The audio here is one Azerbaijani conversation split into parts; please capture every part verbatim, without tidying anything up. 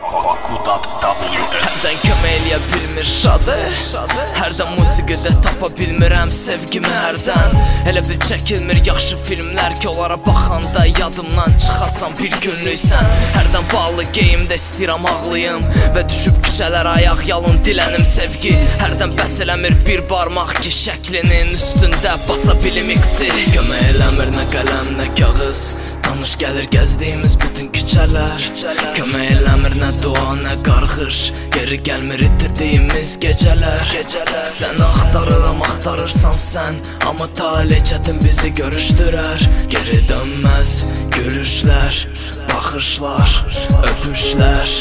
Hərdən kömək eləyə bilmir şadı, hərdən musiqidə tapa bilmirəm sevgimi hərdən. Elə bil çəkilmir yaxşı filmlər ki, onlara baxanda yadımdan çıxasan bir günlük sən. Hərdən bağlı geyimdə istəyirəm ağlayım və düşüb küçələr ayaq yalın dilənim sevgi. Hərdən bəs eləmir bir barmaq ki, şəklinin üstündə basa bilim iksir. Kömək eləmir nə qələm nə kağız, tanış gəlir gəzdiyimiz bütün küçələr. Kömək eləmir nə dua nə qarğış, geri gəlmir itirdiyimiz gecələr. Sən axtarıram axtarırsan sən, amma talih çətin bizi görüşdürər. Geri dönməz gülüşlər, baxışlar, öpüşlər.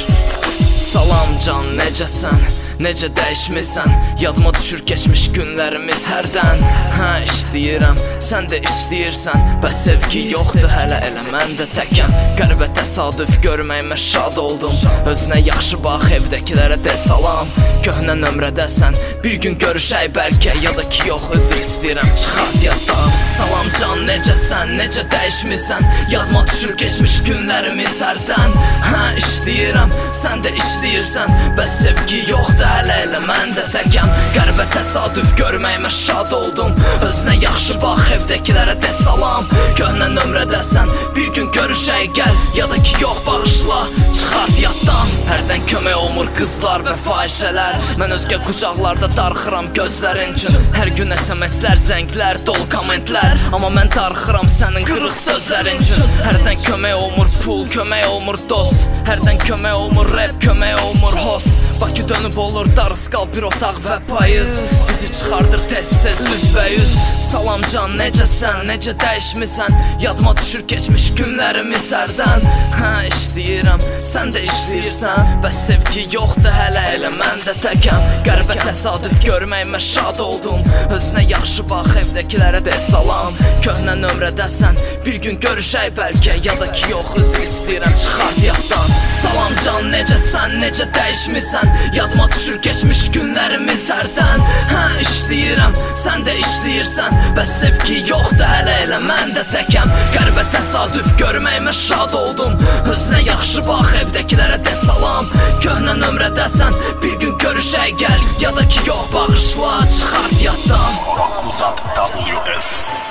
Salam can, necəsən? Necə dəyişmirsən? Yadıma düşür keçmiş günlərimiz hərdən. Hə, işləyirəm, sən də işləyirsən. Bəs sevgi yoxdur hələ, elə mən də təkəm. Qəribə təsadüf görməyimə şad oldum. Özünə yaxşı bax, evdəkilərə də salam. Köhnə nömrədəsən, bir gün görüşək bəlkə, ya da ki yox, özür istəyirəm, çıxart yaddan. Salam can, necəsən? Necə dəyişmirsən? Yadıma düşür keçmiş günlərimiz hərdən. Hə, işləyirəm, sən də işləyirsən. Bəs sevgi yoxdur hələ, elə mən də təkəm. Qəribə təsadüf görməyimə şad oldum. Özünə yaxşı bax, evdəkilərə də salam. Köhnə nömrədəsən, bir gün görüşək gəl, ya da ki yox, bağışla, çıxart yaddan. Hərdən kömək olmur qızlar və fahişələr. Mən özgə qucaqlarda darxıram gözlərin üçün. Hər gün S M S-lər, zənglər, dolu kommentlər, amma mən darxıram sənin qırıq sözlərin üçün. Hərdən kömək olmur pul, kömək olmur dost. Hərdən kömək olmur rap, kömək olmur host. Bakı dönüb olur darısqal bir otaq və payız, bizi çıxardır tez-tez üzbəyüz. Salam can, necəsən? Necə dəyişmirsən? Yadıma düşür keçmiş günlərimiz hərdən. Hə, işləyirəm, sən də işləyirsən. Bəs sevgi yoxdur hələ, elə mən də təkəm. Qəribə təsadüf görməyimə şad oldum. Özünə yaxşı bax, evdəkilərə də salam. Köhnə nömrədəsən, bir gün görüşək bəlkə, ya da ki yox, özür istəyirəm, çıxart yaddan. Salam can, necəsən? Necə dəyişmirsən? Yadıma düşür keçmiş günlərimiz hərdən. Hə, işləyirəm, sən də işləyirsən. Bəs sevgi yoxdur hələ, elə mən də təkəm. Qəribə təsadüf görməyimə şad oldum. Özünə yaxşı bax, evdəkilərə də salam. Köhnə nömrədəsən, bir gün görüşək gəl, ya da ki yox, bağışla, çıxart yaddan. Baku W S